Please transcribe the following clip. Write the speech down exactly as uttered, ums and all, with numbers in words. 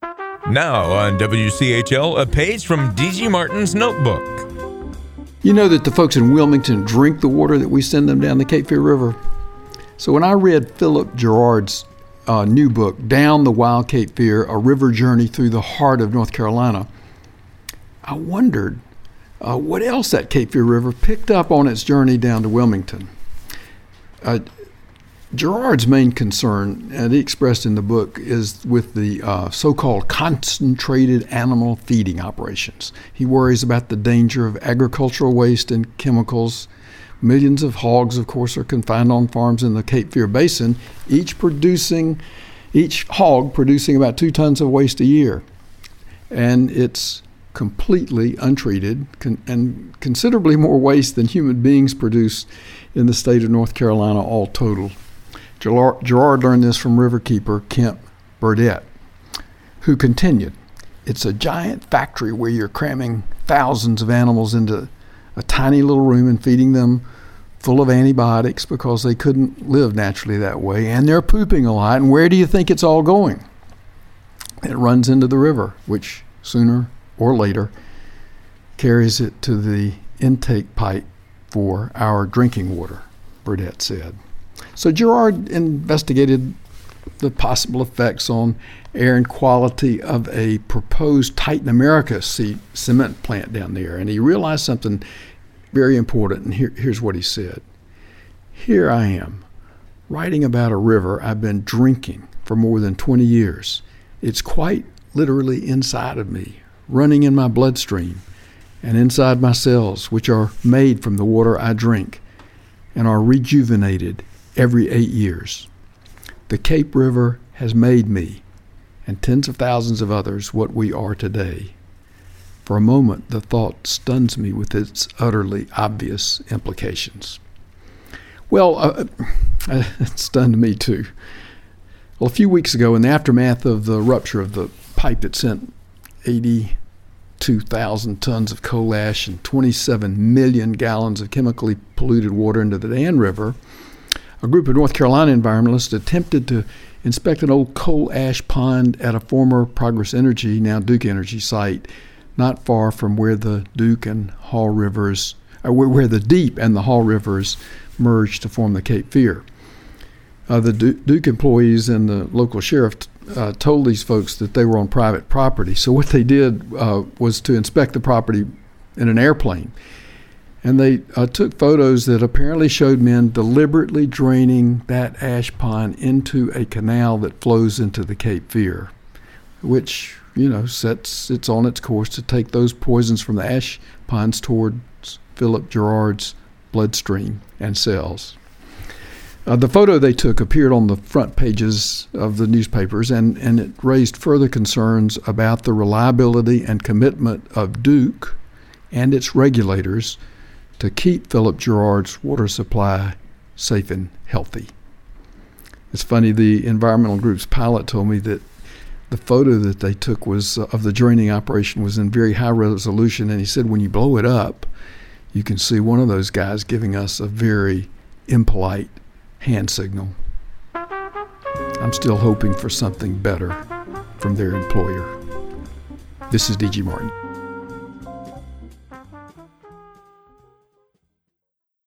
Now on W C H L, a page from D G Martin's notebook. You know that the folks in Wilmington drink the water that we send them down the Cape Fear River. So when I read Philip Gerard's uh, new book, Down the Wild Cape Fear, A River Journey Through the Heart of North Carolina, I wondered uh, what else that Cape Fear River picked up on its journey down to Wilmington. Uh, Gerard's main concern, and he expressed in the book, is with the uh, so-called concentrated animal feeding operations. He worries about the danger of agricultural waste and chemicals. Millions of hogs, of course, are confined on farms in the Cape Fear Basin, each producing, each hog producing about two tons of waste a year. And it's completely untreated con- and considerably more waste than human beings produce in the state of North Carolina all total. Gerard learned this from riverkeeper Kemp Burdett, who continued, "It's a giant factory where you're cramming thousands of animals into a tiny little room and feeding them full of antibiotics because they couldn't live naturally that way, and they're pooping a lot, and where do you think it's all going? It runs into the river, which sooner or later carries it to the intake pipe for our drinking water," Burdett said. So Gerard investigated the possible effects on air and quality of a proposed Titan America c- cement plant down there, and he realized something very important, and here, here's what he said. "Here I am, writing about a river I've been drinking for more than twenty years. It's quite literally inside of me, running in my bloodstream, and inside my cells, which are made from the water I drink, and are rejuvenated every eight years. The Cape River has made me, and tens of thousands of others, what we are today. For a moment, the thought stuns me with its utterly obvious implications." Well, uh, it stunned me too. Well, a few weeks ago, in the aftermath of the rupture of the pipe that sent eighty-two thousand tons of coal ash and twenty-seven million gallons of chemically polluted water into the Dan River, a group of North Carolina environmentalists attempted to inspect an old coal ash pond at a former Progress Energy, now Duke Energy site, not far from where the Duke and Hall Rivers, or where the Deep and the Hall Rivers merged to form the Cape Fear. Uh, the Duke employees and the local sheriff uh, told these folks that they were on private property. So what they did uh, was to inspect the property in an airplane. And they uh, took photos that apparently showed men deliberately draining that ash pond into a canal that flows into the Cape Fear, which, you know, sets it's on its course to take those poisons from the ash ponds towards Philip Gerard's bloodstream and cells. Uh, the photo they took appeared on the front pages of the newspapers, and, and it raised further concerns about the reliability and commitment of Duke and its regulators to keep Philip Gerard's water supply safe and healthy. It's funny, the environmental group's pilot told me that the photo that they took was uh, of the draining operation was in very high resolution, and he said when you blow it up, you can see one of those guys giving us a very impolite hand signal. I'm still hoping for something better from their employer. This is D G Martin.